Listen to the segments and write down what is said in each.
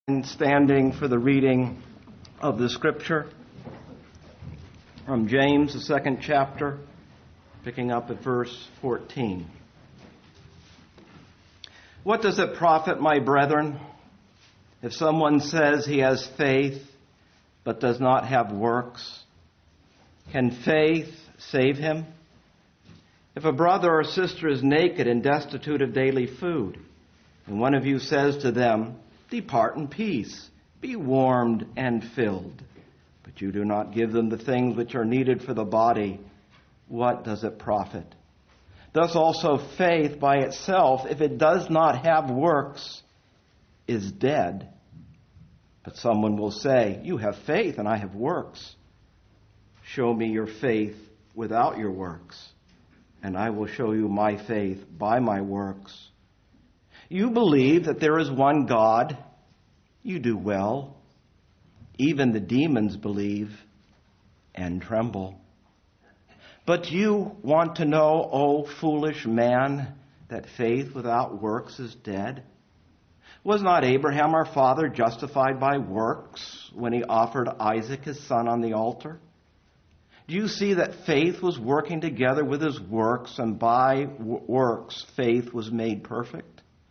Standing for the reading of the scripture from James, the second chapter, picking up at verse 14. What does it profit, my brethren, if someone says he has faith but does not have works? Can faith save him? If a brother or sister is naked and destitute of daily food, and one of you says to them, "Depart in peace, be warmed and filled," but you do not give them the things which are needed for the body, what does it profit? Thus also faith by itself, if it does not have works, is dead. But someone will say, "You have faith and I have works. Show me your faith without your works, and I will show you my faith by my works. You believe that there is one God. You do well. Even the demons believe and tremble. But you want to know, O foolish man, that faith without works is dead? Was not Abraham our father justified by works when he offered Isaac his son on the altar? Do you see that faith was working together with his works, and by works faith was made perfect?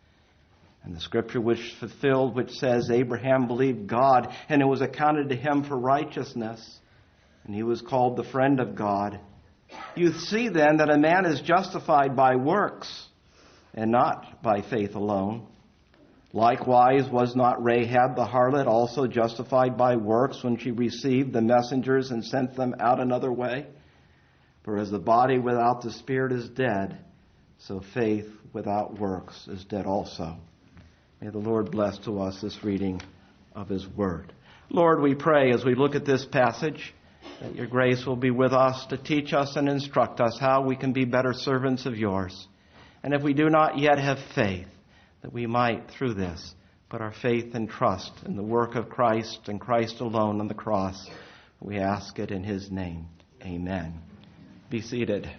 And the scripture was fulfilled, which says, Abraham believed God, and it was accounted to him for righteousness, and he was called the friend of God. You see then that a man is justified by works, and not by faith alone. Likewise, was not Rahab the harlot also justified by works when she received the messengers and sent them out another way? For as the body without the spirit is dead, so faith without works is dead also. May the Lord bless to us this reading of His Word. Lord, we pray as we look at this passage that your grace will be with us to teach us and instruct us how we can be better servants of yours. And if we do not yet have faith, that we might, through this, put our faith and trust in the work of Christ and Christ alone on the cross. We ask it in His name. Amen. Be seated.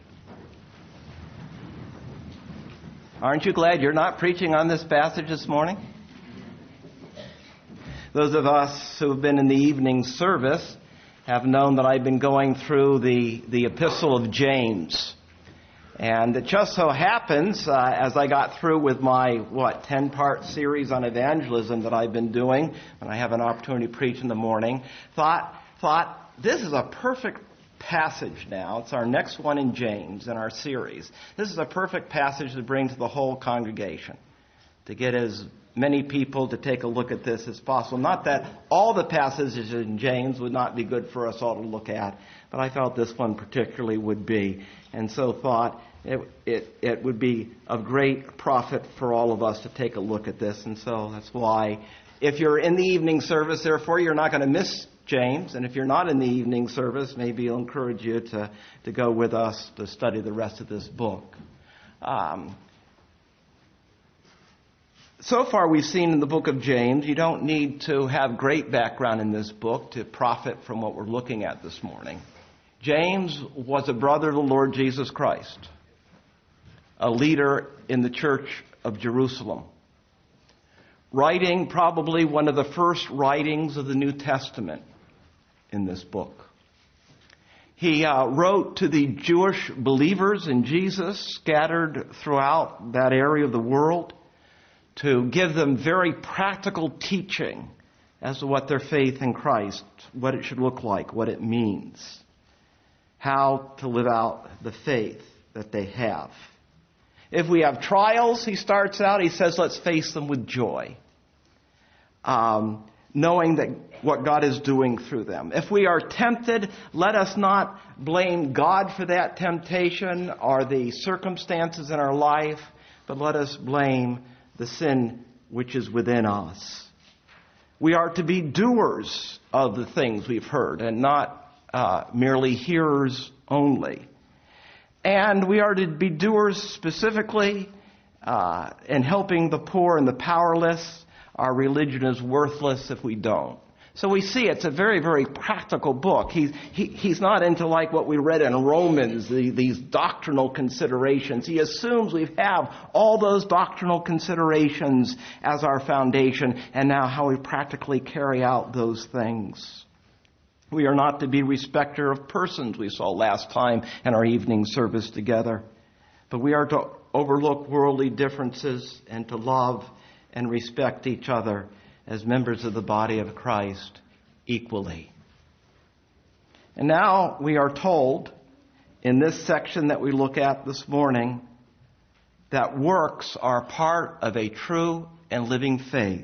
Aren't you glad you're not preaching on this passage this morning? Those of us who have been in the evening service have known that I've been going through the epistle of James. And it just so happens, as I got through with my, 10-part series on evangelism that I've been doing, and I have an opportunity to preach in the morning, thought this is a perfect passage now. It's our next one in James in our series. This is a perfect passage to bring to the whole congregation, to get as many people to take a look at this as possible. Not that all the passages in James would not be good for us all to look at, but I felt this one particularly would be, and so thought it would be of great profit for all of us to take a look at this. And so that's why, if you're in the evening service, therefore, you're not going to miss James. And if you're not in the evening service, maybe I'll encourage you to go with us to study the rest of this book. So far we've seen in the book of James, you don't need to have great background in this book to profit from what we're looking at this morning. James was a brother of the Lord Jesus Christ, a leader in the church of Jerusalem, writing probably one of the first writings of the New Testament in this book. He wrote to the Jewish believers in Jesus scattered throughout that area of the world to give them very practical teaching as to what their faith in Christ, what it should look like, what it means, how to live out the faith that they have. If we have trials, he starts out, he says, let's face them with joy, knowing that what God is doing through them. If we are tempted, let us not blame God for that temptation or the circumstances in our life, but let us blame the sin which is within us. We are to be doers of the things we've heard and not merely hearers only. And we are to be doers specifically in helping the poor and the powerless. Our religion is worthless if we don't. So we see it's a very, very practical book. He's not into like what we read in Romans, these doctrinal considerations. He assumes we have all those doctrinal considerations as our foundation, and now how we practically carry out those things. We are not to be respecter of persons, we saw last time in our evening service together. But we are to overlook worldly differences and to love and respect each other as members of the body of Christ equally. And now we are told in this section that we look at this morning that works are part of a true and living faith.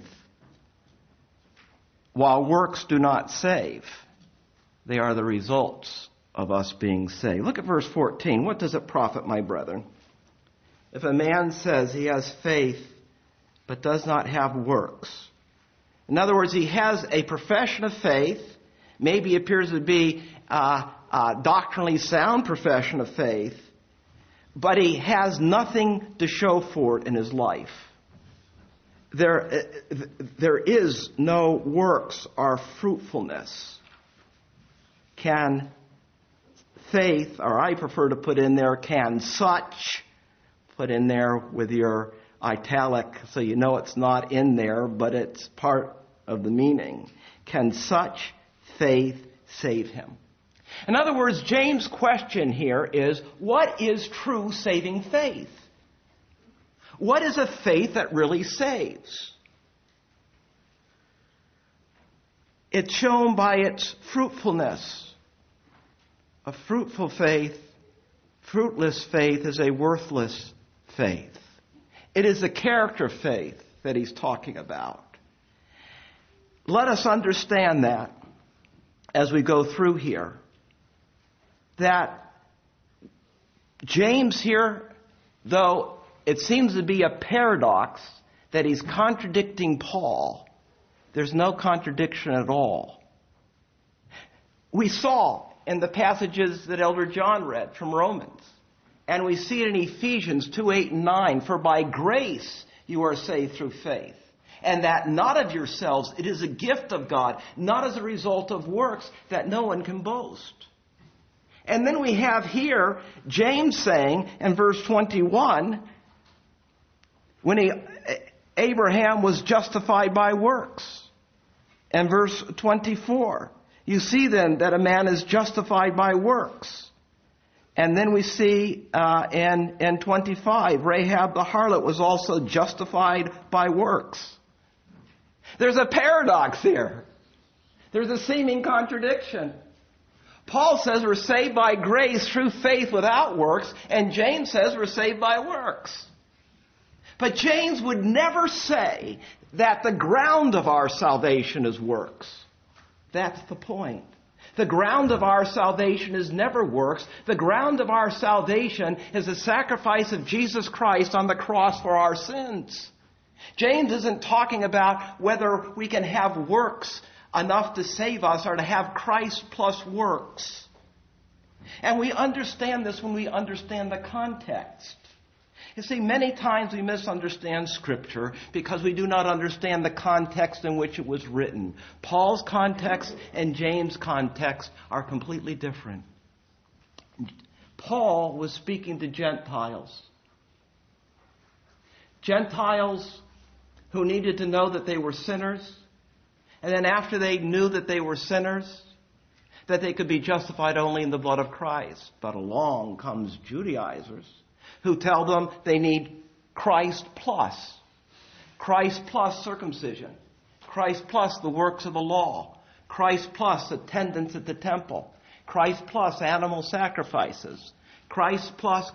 While works do not save, they are the results of us being saved. Look at verse 14. What does it profit, my brethren, if a man says he has faith but does not have works? In other words, he has a profession of faith, maybe appears to be a doctrinally sound profession of faith, but he has nothing to show for it in his life. There is no works or fruitfulness. Can faith, or I prefer to put in there, can such, put in there with your italic so you know it's not in there, but it's part of the meaning. Can such faith save him? In other words, James' question here is, what is true saving faith? What is a faith that really saves? It's shown by its fruitfulness. A fruitful faith, fruitless faith is a worthless faith. It is the character faith that he's talking about. Let us understand that as we go through here, that James here, though it seems to be a paradox that he's contradicting Paul, there's no contradiction at all. We saw in the passages that Elder John read from Romans, and we see it in Ephesians 2:8 and 9, for by grace you are saved through faith, and that not of yourselves, it is a gift of God, not as a result of works, that no one can boast. And then we have here James saying in verse 21, when Abraham was justified by works. And verse 24, you see then that a man is justified by works. And then we see in 25, Rahab the harlot was also justified by works. There's a paradox here. There's a seeming contradiction. Paul says we're saved by grace through faith without works, and James says we're saved by works. But James would never say that the ground of our salvation is works. That's the point. The ground of our salvation is never works. The ground of our salvation is the sacrifice of Jesus Christ on the cross for our sins. James isn't talking about whether we can have works enough to save us or to have Christ plus works. And we understand this when we understand the context. You see, many times we misunderstand Scripture because we do not understand the context in which it was written. Paul's context and James' context are completely different. Paul was speaking to Gentiles. Gentiles who needed to know that they were sinners. And then after they knew that they were sinners, that they could be justified only in the blood of Christ. But along comes Judaizers who tell them they need Christ plus circumcision, Christ plus the works of the law, Christ plus attendance at the temple, Christ plus animal sacrifices, Christ plus,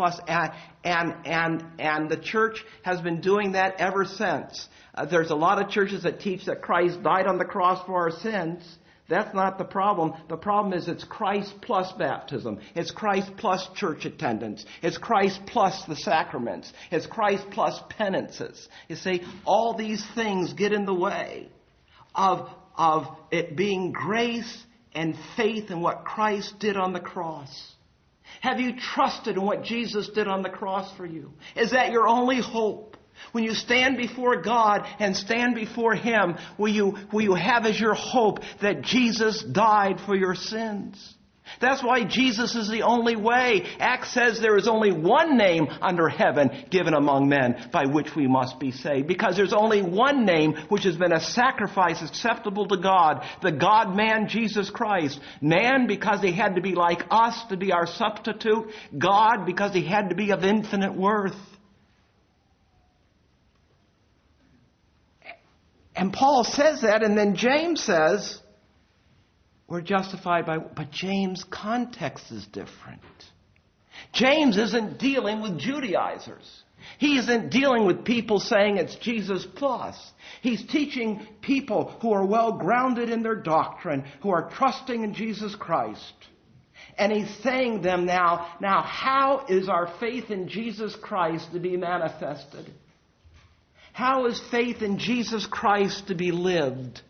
and the church has been doing that ever since. There's a lot of churches that teach that Christ died on the cross for our sins. That's not the problem. The problem is it's Christ plus baptism. It's Christ plus church attendance. It's Christ plus the sacraments. It's Christ plus penances. You see, all these things get in the way of it being grace and faith in what Christ did on the cross. Have you trusted in what Jesus did on the cross for you? Is that your only hope? When you stand before God and stand before Him, will you have as your hope that Jesus died for your sins? That's why Jesus is the only way. Acts says there is only one name under heaven given among men by which we must be saved. Because there's only one name which has been a sacrifice acceptable to God. The God-man, Jesus Christ. Man because He had to be like us to be our substitute. God because He had to be of infinite worth. And Paul says that, and then James says, we're justified by, but James' context is different. James isn't dealing with Judaizers. He isn't dealing with people saying it's Jesus plus. He's teaching people who are well grounded in their doctrine, who are trusting in Jesus Christ. And he's saying them now, how is our faith in Jesus Christ to be manifested? How is faith in Jesus Christ to be lived?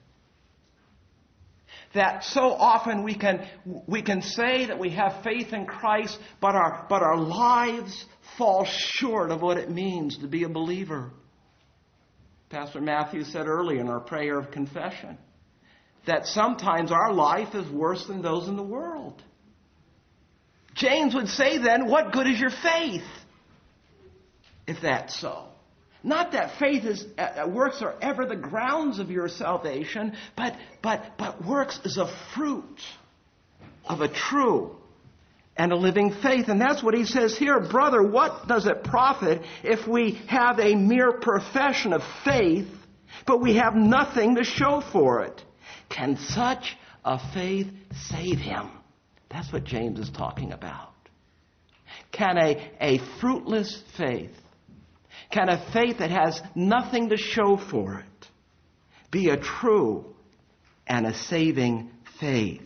That so often we can say that we have faith in Christ, but our lives fall short of what it means to be a believer. Pastor Matthew said earlier in our prayer of confession that sometimes our life is worse than those in the world. James would say then, what good is your faith? If that's so. Not that faith is works are ever the grounds of your salvation, but works is a fruit of a true and a living faith. And that's what he says here. Brother, what does it profit if we have a mere profession of faith, but we have nothing to show for it? Can such a faith save him? That's what James is talking about. Can a fruitless faith, can a faith that has nothing to show for it be a true and a saving faith?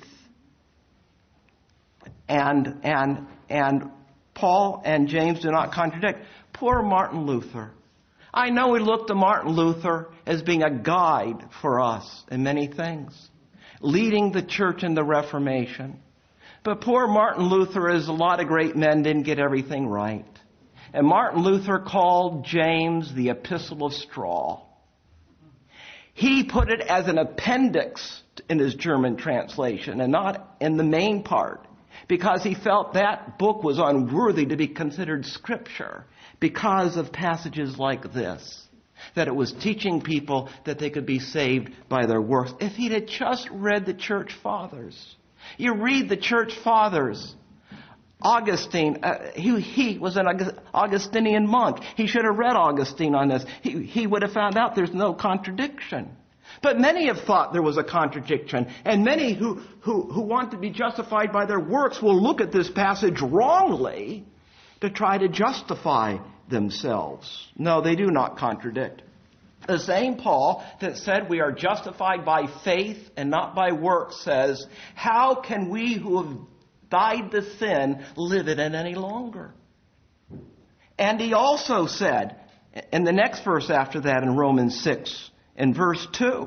And Paul and James do not contradict. Poor Martin Luther. I know we look to Martin Luther as being a guide for us in many things, leading the church in the Reformation. But poor Martin Luther, as a lot of great men, didn't get everything right. And Martin Luther called James the Epistle of Straw. He put it as an appendix in his German translation and not in the main part, because he felt that book was unworthy to be considered scripture because of passages like this, that it was teaching people that they could be saved by their works. If he'd had just read the church fathers, you read the church fathers. Augustine, he was an Augustinian monk. He should have read Augustine on this. He would have found out there's no contradiction. But many have thought there was a contradiction. And many who want to be justified by their works will look at this passage wrongly to try to justify themselves. No, they do not contradict. The same Paul that said we are justified by faith and not by works says, how can we who have died to sin live in it any longer? And he also said, in the next verse after that in Romans 6, in verse 2,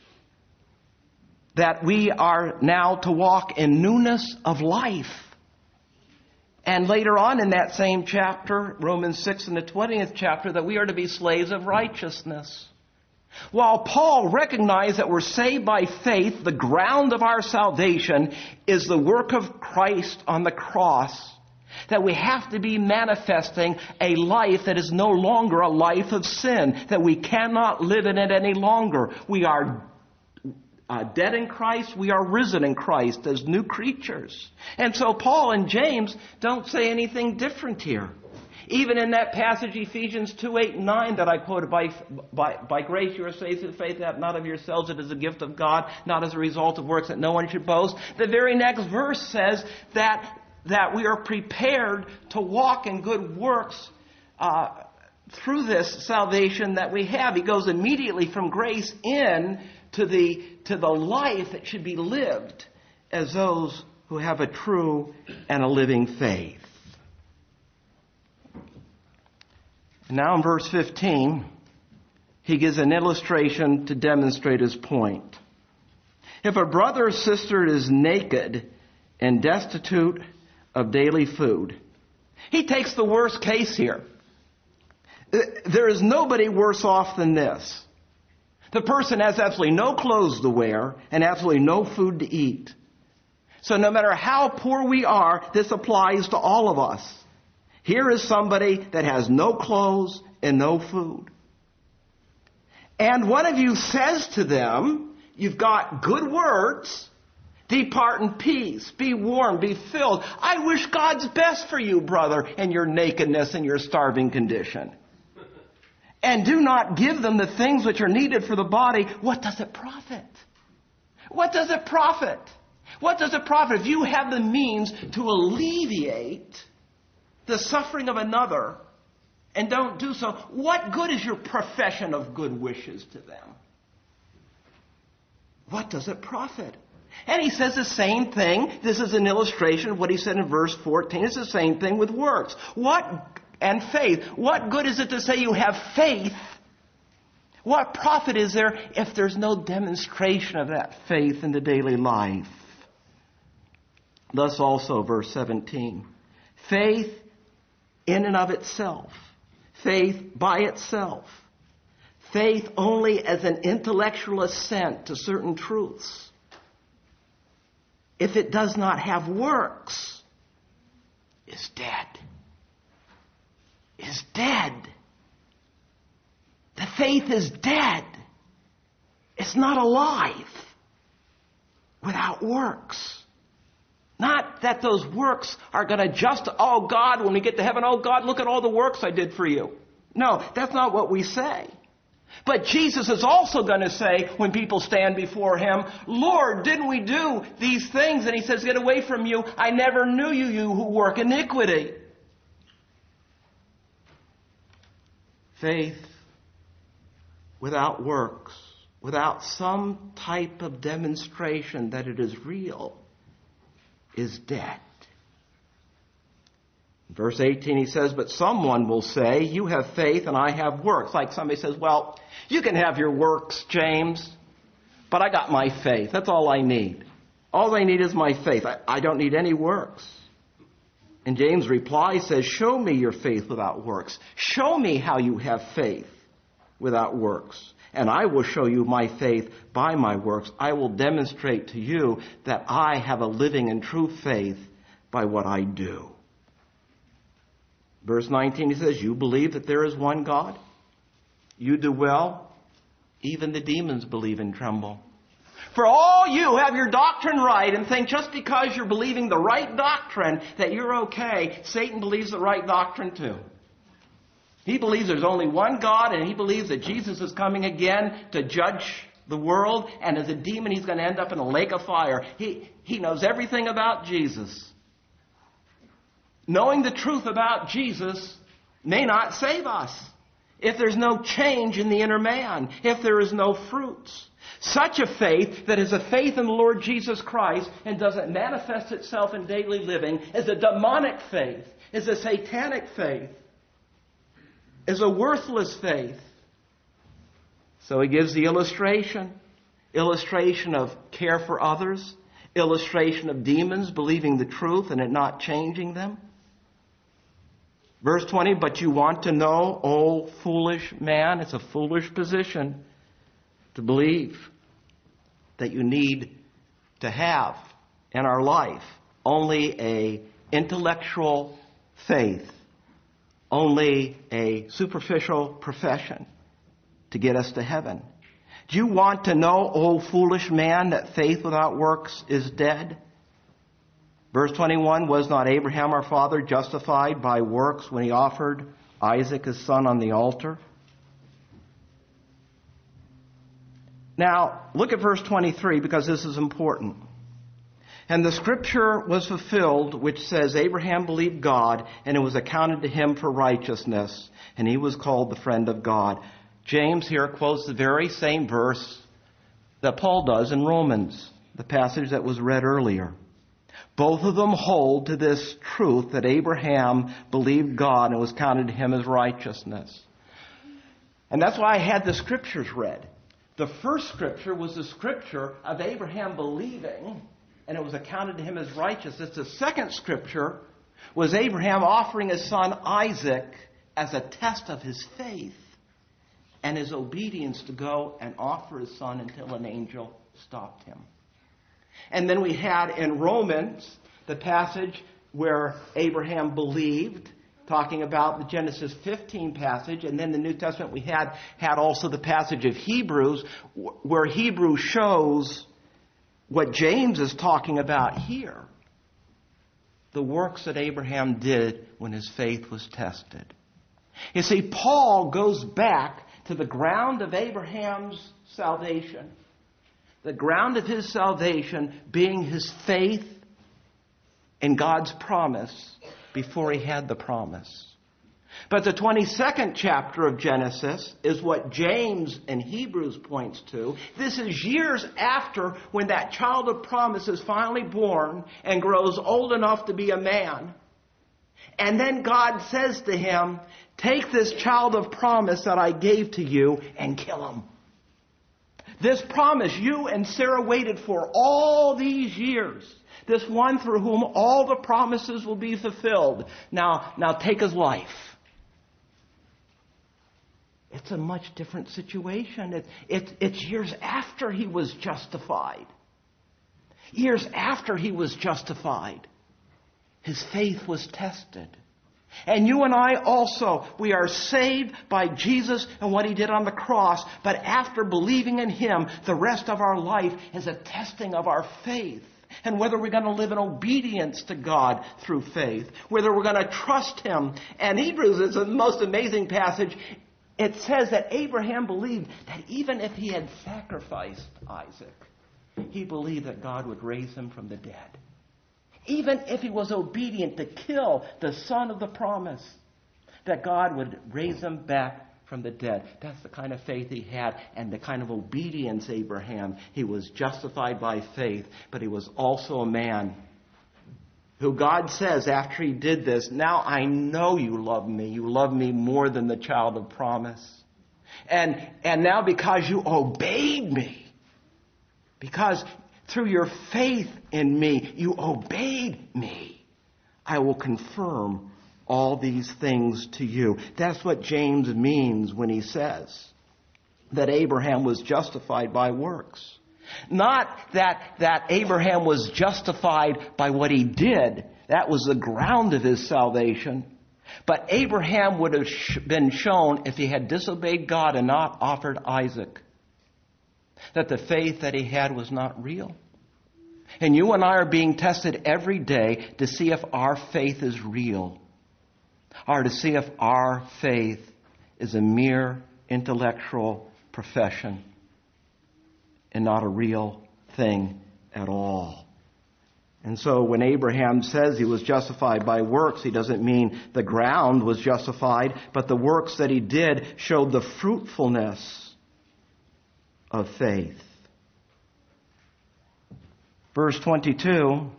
that we are now to walk in newness of life. And later on in that same chapter, Romans 6 in the 20th chapter, that we are to be slaves of righteousness. While Paul recognized that we're saved by faith, the ground of our salvation is the work of Christ on the cross, that we have to be manifesting a life that is no longer a life of sin, that we cannot live in it any longer. We are dead in Christ, we are risen in Christ as new creatures. And so Paul and James don't say anything different here. Even in that passage, Ephesians 2:8-9 that I quoted, by grace you are saved through faith, that not of yourselves, it is a gift of God, not as a result of works, that no one should boast. The very next verse says that we are prepared to walk in good works through this salvation that we have. He goes immediately from grace in to the life that should be lived as those who have a true and a living faith. Now in verse 15, he gives an illustration to demonstrate his point. If a brother or sister is naked and destitute of daily food, he takes the worst case here. There is nobody worse off than this. The person has absolutely no clothes to wear and absolutely no food to eat. So no matter how poor we are, this applies to all of us. Here is somebody that has no clothes and no food. And one of you says to them, you've got good words, depart in peace, be warm, be filled. I wish God's best for you, brother, in your nakedness and your starving condition. And do not give them the things which are needed for the body. What does it profit? What does it profit? What does it profit if you have the means to alleviate the suffering of another and don't do so? What good is your profession of good wishes to them? What does it profit? And he says the same thing. This is an illustration of what he said in verse 14. It's the same thing with works. And faith. What good is it to say you have faith? What profit is there if there's no demonstration of that faith in the daily life? Thus also, verse 17. Faith in and of itself. Faith by itself. Faith only as an intellectual assent to certain truths. If it does not have works, is dead. Is dead. The faith is dead. It's not alive without works. Not that those works are going to just, oh God, when we get to heaven, oh God, look at all the works I did for you. No, that's not what we say. But Jesus is also going to say when people stand before Him, Lord, didn't we do these things? And He says, get away from you. I never knew you, you who work iniquity. Faith without works, without some type of demonstration that it is real, is dead. Verse 18 he says, but someone will say, you have faith and I have works. Like somebody says, well, you can have your works, James, but I got my faith. That's all I need. All I need is my faith. I don't need any works. And James' reply says, show me your faith without works. Show me how you have faith without works. And I will show you my faith by my works. I will demonstrate to you that I have a living and true faith by what I do. Verse 19, he says, you believe that there is one God? You do well. Even the demons believe and tremble. For all you have your doctrine right and think just because you're believing the right doctrine that you're okay, Satan believes the right doctrine too. He believes there's only one God, and he believes that Jesus is coming again to judge the world, and as a demon he's going to end up in a lake of fire. He knows everything about Jesus. Knowing the truth about Jesus may not save us if there's no change in the inner man, if there is no fruits. Such a faith that is a faith in the Lord Jesus Christ and doesn't manifest itself in daily living is a demonic faith, is a satanic faith, is a worthless faith. So he gives the illustration of care for others, illustration of demons believing the truth and it not changing them. Verse 20, but you want to know, O foolish man, it's a foolish position to believe that you need to have in our life only a intellectual faith, only a superficial profession to get us to heaven. Do you want to know, O foolish man, that faith without works is dead? Verse 21, was not Abraham our father justified by works when he offered Isaac his son on the altar? Now, look at verse 23 because this is important. And the scripture was fulfilled which says, Abraham believed God and it was accounted to him for righteousness, and he was called the friend of God. James here quotes the very same verse that Paul does in Romans, the passage that was read earlier. Both of them hold to this truth that Abraham believed God and was counted to him as righteousness. And that's why I had the scriptures read. The first scripture was the scripture of Abraham believing, and it was accounted to him as righteousness. The second scripture was Abraham offering his son Isaac as a test of his faith and his obedience to go and offer his son until an angel stopped him. And then we had in Romans the passage where Abraham believed, talking about the Genesis 15 passage, and then the New Testament we had also the passage of Hebrews, where Hebrews shows what James is talking about here. The works that Abraham did when his faith was tested. You see, Paul goes back to the ground of Abraham's salvation. The ground of his salvation being his faith in God's promise before he had the promise. But the 22nd chapter of Genesis is what James and Hebrews points to. This is years after when that child of promise is finally born and grows old enough to be a man. And then God says to him, take this child of promise that I gave to you and kill him. This promise you and Sarah waited for all these years. This one through whom all the promises will be fulfilled. Now take his life. It's a much different situation. It's years after he was justified. Years after he was justified. His faith was tested. And you and I also, we are saved by Jesus and what he did on the cross. But after believing in him, the rest of our life is a testing of our faith. And whether we're going to live in obedience to God through faith. Whether we're going to trust him. And Hebrews is the most amazing passage. It says that Abraham believed that even if he had sacrificed Isaac, he believed that God would raise him from the dead. Even if he was obedient to kill the son of the promise, that God would raise him back from the dead. That's the kind of faith he had and the kind of obedience Abraham. He was justified by faith, but he was also a man who God says after he did this, now I know you love me. You love me more than the child of promise. And now because you obeyed me, because through your faith in me, you obeyed me, I will confirm all these things to you. That's what James means when he says that Abraham was justified by works. Not that Abraham was justified by what he did. That was the ground of his salvation. But Abraham would have been shown, if he had disobeyed God and not offered Isaac, that the faith that he had was not real. And you and I are being tested every day to see if our faith is real, or to see if our faith is a mere intellectual profession and not a real thing at all. And so when Abraham says he was justified by works, he doesn't mean the ground was justified, but the works that he did showed the fruitfulness of faith. Verse 22, do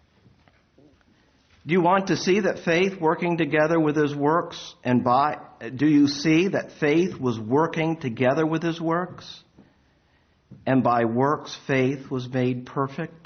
you want to see that faith working together with his works? Do you see that faith was working together with his works? And by works faith was made perfect?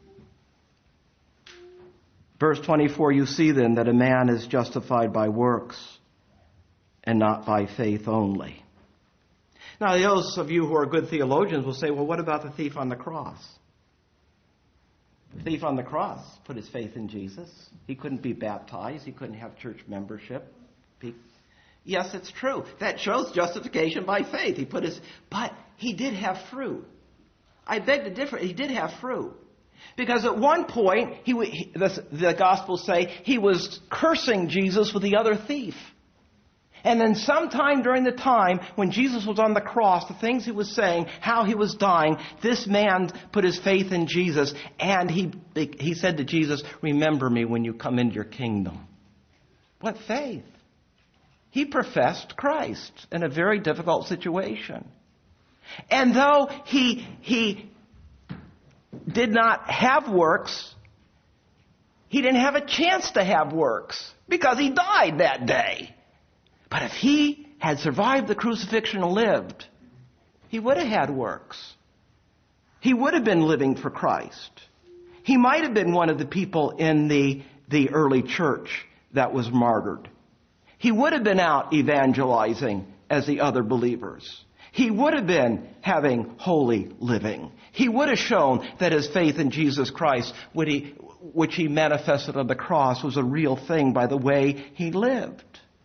Verse 24, you see then that a man is justified by works and not by faith only. Now those of you who are good theologians will say, well, what about the thief on the cross? The thief on the cross put his faith in Jesus. He couldn't be baptized. He couldn't have church membership. Yes, it's true. That shows justification by faith. But he did have fruit. I beg to differ. He did have fruit. Because at one point, the Gospels say, he was cursing Jesus with the other thief. And then sometime during the time when Jesus was on the cross, the things he was saying, how he was dying, this man put his faith in Jesus. And he said to Jesus, remember me when you come into your kingdom. What faith? He professed Christ in a very difficult situation. And though he did not have works, he didn't have a chance to have works because he died that day. But if he had survived the crucifixion and lived, he would have had works. He would have been living for Christ. He might have been one of the people in the early church that was martyred. He would have been out evangelizing as the other believers. He would have been having holy living. He would have shown that his faith in Jesus Christ, which he manifested on the cross, was a real thing by the way he lived.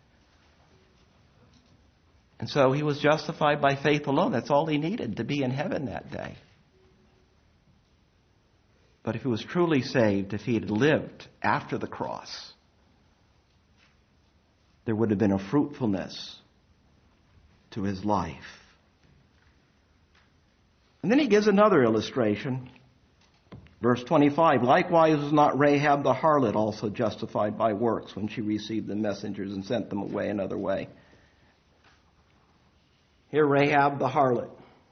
And so he was justified by faith alone. That's all he needed to be in heaven that day. But if he was truly saved, if he had lived after the cross, there would have been a fruitfulness to his life. And then he gives another illustration. Verse 25, likewise was not Rahab the harlot also justified by works when she received the messengers and sent them away another way? Here Rahab the harlot,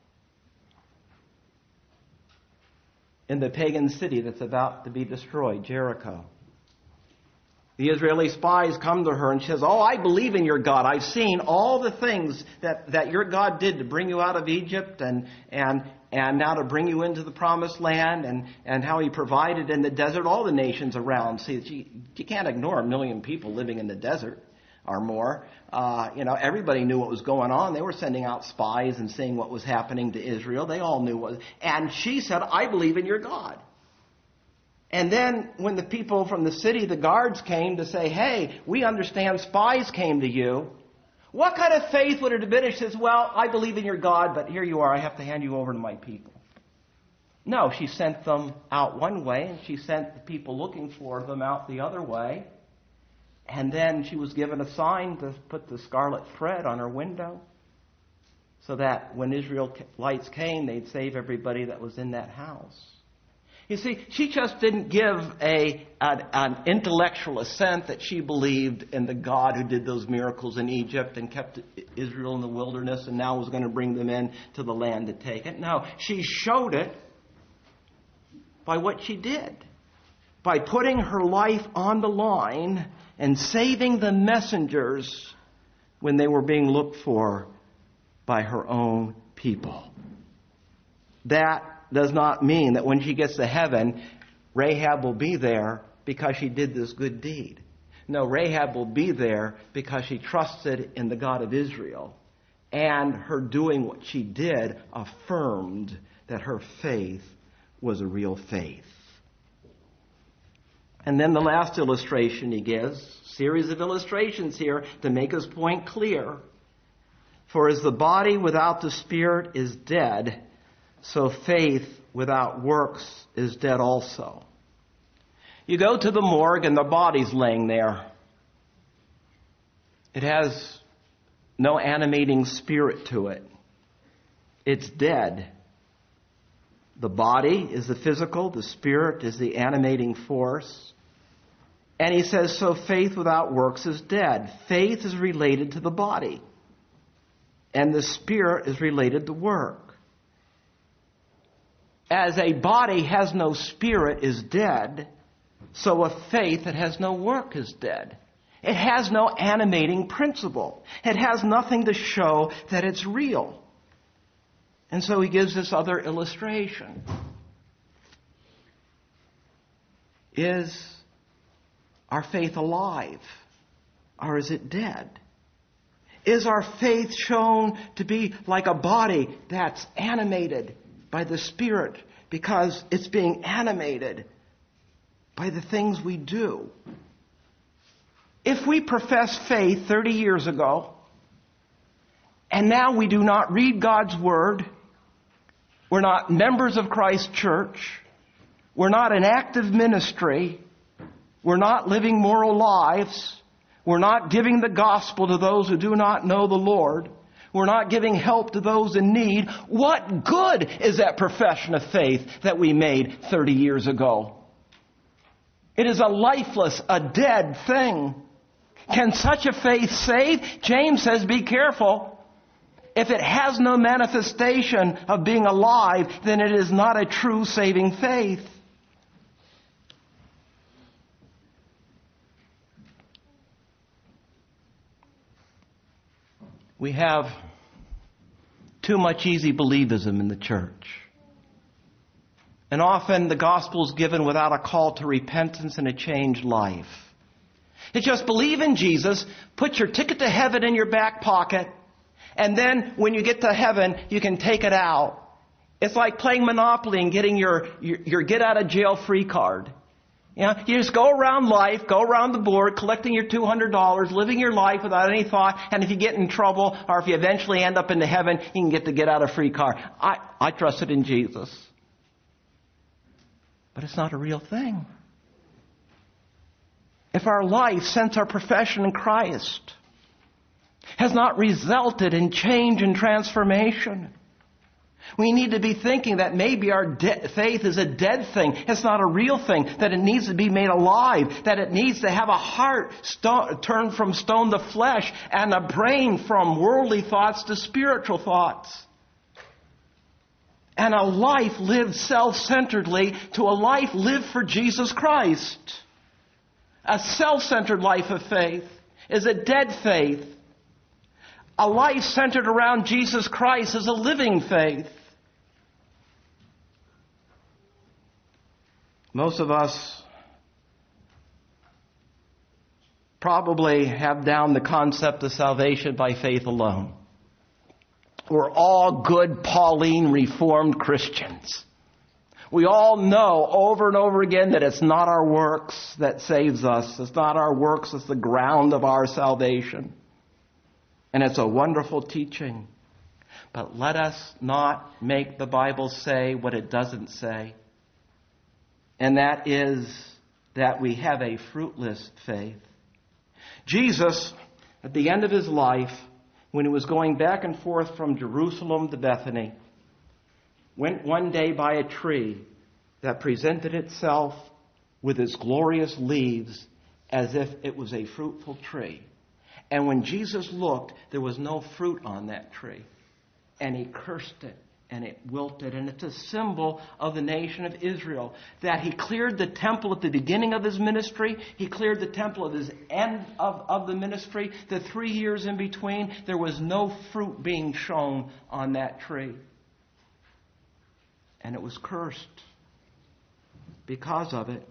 in the pagan city that's about to be destroyed, Jericho. The Israeli spies come to her and she says, oh, I believe in your God. I've seen all the things that your God did to bring you out of Egypt and now to bring you into the promised land and how he provided in the desert all the nations around. See, you can't ignore 1 million people living in the desert or more. Everybody knew what was going on. They were sending out spies and seeing what was happening to Israel. They all knew what. And she said, I believe in your God. And then when the people from the city, the guards came to say, hey, we understand spies came to you. What kind of faith would it have been if she says, well, I believe in your God, but here you are, I have to hand you over to my people? No, she sent them out one way, and she sent the people looking for them out the other way. And then she was given a sign to put the scarlet thread on her window so that when Israelites came, they'd save everybody that was in that house. You see, she just didn't give an intellectual assent that she believed in the God who did those miracles in Egypt and kept Israel in the wilderness and now was going to bring them in to the land to take it. No, she showed it by what she did. By putting her life on the line and saving the messengers when they were being looked for by her own people. That does not mean that when she gets to heaven, Rahab will be there because she did this good deed. No, Rahab will be there because she trusted in the God of Israel. And her doing what she did affirmed that her faith was a real faith. And then the last illustration he gives, series of illustrations here to make his point clear. For as the body without the spirit is dead, so faith without works is dead also. You go to the morgue and the body's laying there. It has no animating spirit to it. It's dead. The body is the physical, the spirit is the animating force. And he says, so faith without works is dead. Faith is related to the body. And the spirit is related to work. As a body has no spirit is dead, so a faith that has no work is dead. It has no animating principle. It has nothing to show that it's real. And so he gives this other illustration. Is our faith alive, or is it dead? Is our faith shown to be like a body that's animated by the Spirit because it's being animated by the things we do? If we profess faith 30 years ago, and now we do not read God's Word, we're not members of Christ Church, we're not in active ministry, we're not living moral lives, we're not giving the gospel to those who do not know the Lord, we're not giving help to those in need, what good is that profession of faith that we made 30 years ago? It is a lifeless, a dead thing. Can such a faith save? James says, be careful. If it has no manifestation of being alive, then it is not a true saving faith. We have too much easy believism in the church. And often the gospel is given without a call to repentance and a changed life. It's just believe in Jesus, put your ticket to heaven in your back pocket, and then when you get to heaven, you can take it out. It's like playing Monopoly and getting your get-out-of-jail-free card. You know, you just go around life, go around the board, collecting your $200, living your life without any thought, and if you get in trouble, or if you eventually end up into heaven, you can get the get-out-of-free card. I trusted in Jesus. But it's not a real thing. If our life, since our profession in Christ, has not resulted in change and transformation, we need to be thinking that maybe our faith is a dead thing. It's not a real thing. That it needs to be made alive. That it needs to have a heart turned from stone to flesh, and a brain from worldly thoughts to spiritual thoughts. And a life lived self-centeredly to a life lived for Jesus Christ. A self-centered life of faith is a dead faith. A life centered around Jesus Christ is a living faith. Most of us probably have down the concept of salvation by faith alone. We're all good Pauline Reformed Christians. We all know over and over again that it's not our works that saves us. It's not our works that's the ground of our salvation. And it's a wonderful teaching. But let us not make the Bible say what it doesn't say. And that is that we have a fruitless faith. Jesus, at the end of his life, when he was going back and forth from Jerusalem to Bethany, went one day by a tree that presented itself with its glorious leaves as if it was a fruitful tree. And when Jesus looked, there was no fruit on that tree. And he cursed it, and it wilted. And it's a symbol of the nation of Israel, that he cleared the temple at the beginning of his ministry. He cleared the temple at his end of the ministry. The 3 years in between, there was no fruit being shown on that tree. And it was cursed because of it.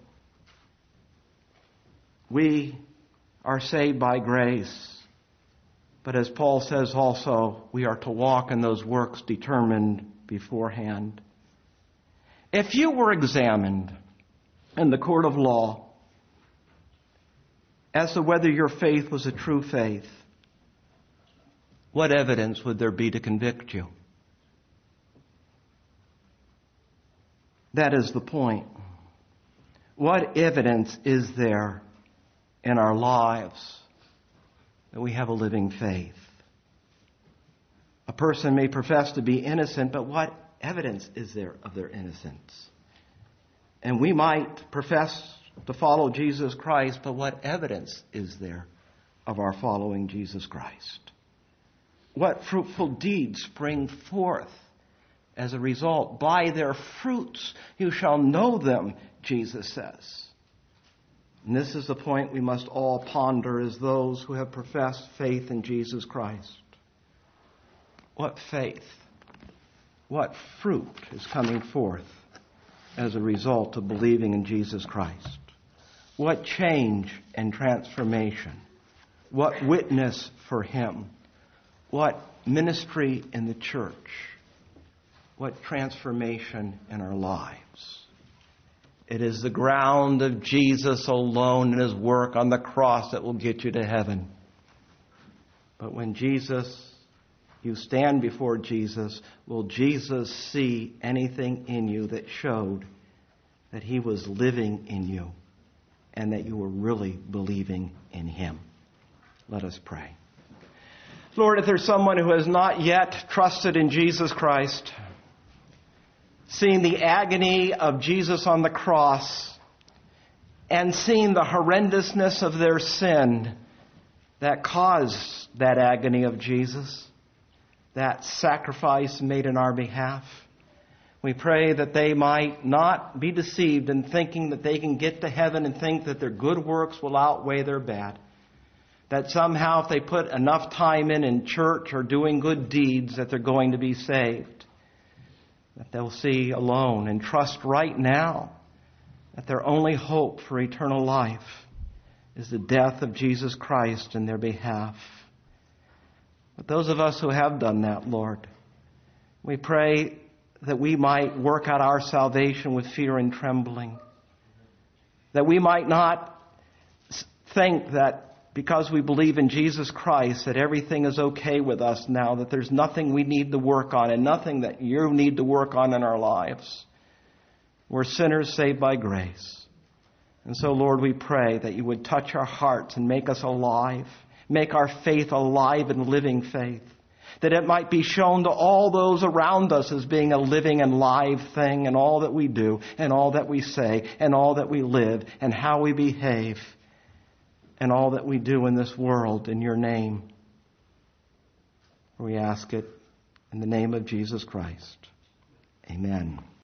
We are saved by grace. But as Paul says also, we are to walk in those works determined beforehand. If you were examined in the court of law as to whether your faith was a true faith, what evidence would there be to convict you? That is the point. What evidence is there in our lives that we have a living faith? A person may profess to be innocent, but what evidence is there of their innocence? And we might profess to follow Jesus Christ, but what evidence is there of our following Jesus Christ? What fruitful deeds spring forth as a result? By their fruits you shall know them, Jesus says. And this is the point we must all ponder as those who have professed faith in Jesus Christ. What faith, what fruit is coming forth as a result of believing in Jesus Christ? What change and transformation? What witness for Him? What ministry in the church? What transformation in our lives? It is the ground of Jesus alone and His work on the cross that will get you to heaven. But when you stand before Jesus, will Jesus see anything in you that showed that He was living in you and that you were really believing in Him? Let us pray. Lord, if there's someone who has not yet trusted in Jesus Christ, seeing the agony of Jesus on the cross and seeing the horrendousness of their sin that caused that agony of Jesus, that sacrifice made in our behalf, we pray that they might not be deceived in thinking that they can get to heaven and think that their good works will outweigh their bad. That somehow if they put enough time in church or doing good deeds that they're going to be saved. That they'll see alone and trust right now that their only hope for eternal life is the death of Jesus Christ in their behalf. But those of us who have done that, Lord, we pray that we might work out our salvation with fear and trembling. That we might not think that because we believe in Jesus Christ that everything is okay with us now, that there's nothing we need to work on and nothing that you need to work on in our lives. We're sinners saved by grace. And so, Lord, we pray that you would touch our hearts and make us alive, make our faith alive and living faith, that it might be shown to all those around us as being a living and live thing in all that we do and all that we say and all that we live and how we behave and all that we do in this world in your name. We ask it in the name of Jesus Christ. Amen.